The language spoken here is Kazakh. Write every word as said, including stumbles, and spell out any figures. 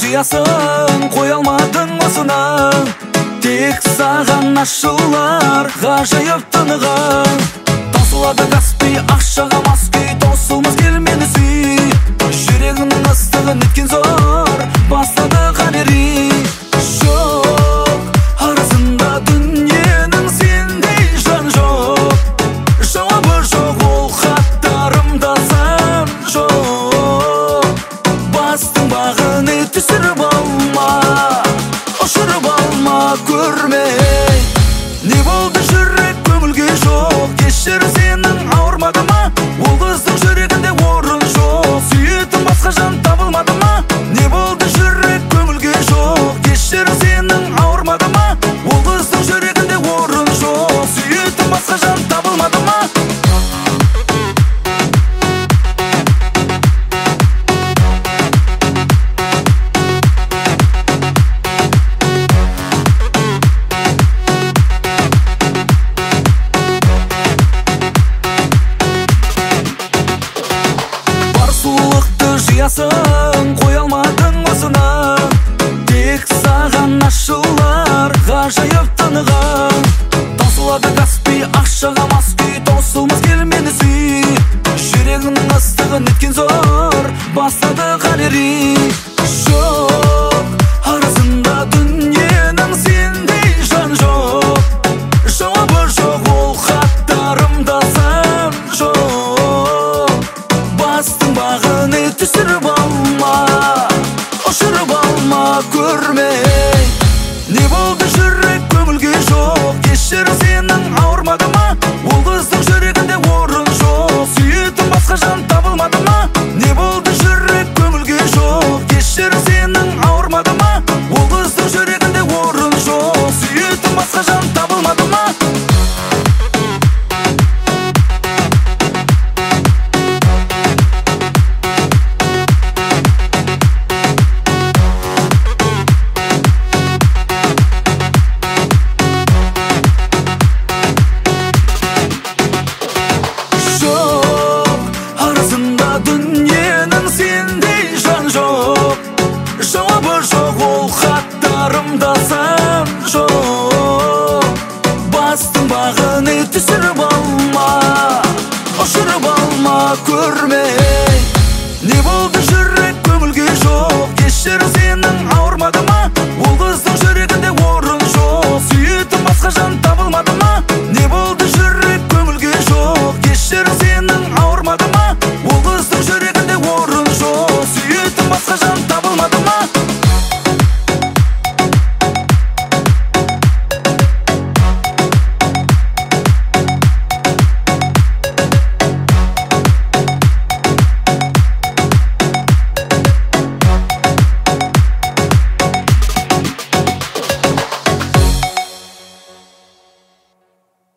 жиясың, қоя алмадың осыны. Тек саған ашылар ғажайып тынығың. Таусылады Каспий ақшаға мас күй, таусылмас кел мені сүй. Жүрегімнің ыстығын еткен зор, бастады қалери. Жоқ, арасында дүниенің сендей жан жоқ. Жауабы жоқ ол хаттарымда сан жоқ. Бастың бағыны түсіріп алма, ұшырып алма көрмей. Не болды жүрек көңілге жоқ, кешір сенің ауырмады ма? Ол қыздың жүрегінде орын жоқ, сүйетін басқа жан табылмады ма? Не болды жүрек көңілге жоқ, кешір сенің ауырмады ма? Ол қыздың жүрегінде орын жоқ, сүйетін басқа жан табылмады ма? Жиясың, қоя алмадың осыны. Тек саған ашылар ғажайып тынығың. Таусылады Каспий ақшаға мас күй, таусылмас кел мені сүй. Жүрегімнің ыстығын еткен зор, бастады қалери. Жоқ, арасында дүниенің сендей жан жоқ. Жауабы жоқ ол хаттарымда сан жоқ. Бастың бағыны түсіріп алма, ұшырып алма көрмей. Не болды жүрек көңілге жоқ, кешір сенің ауырмады ма? Ол қыздың жүрегінде орын жоқ, сүйетін басқа жан табылмады ма? Не болды жүрек көңілге жоқ, кешір сенің ауырмады ма? Ол қыздың жүрегінде орын жоқ, сүйетін басқа жан табылмады ма? Дүниенің сендей жан жоқ. Жауабы жоқ ол хаттарымда сан жоқ. Бастың бағыны түсіріп алма, ұшырып алма көрмей. Не болды жүрек көңілге жоқ, кешір сенің ауырмады ма? Ол қыздың жүрегінде орын жоқ, сүйетін басқа жан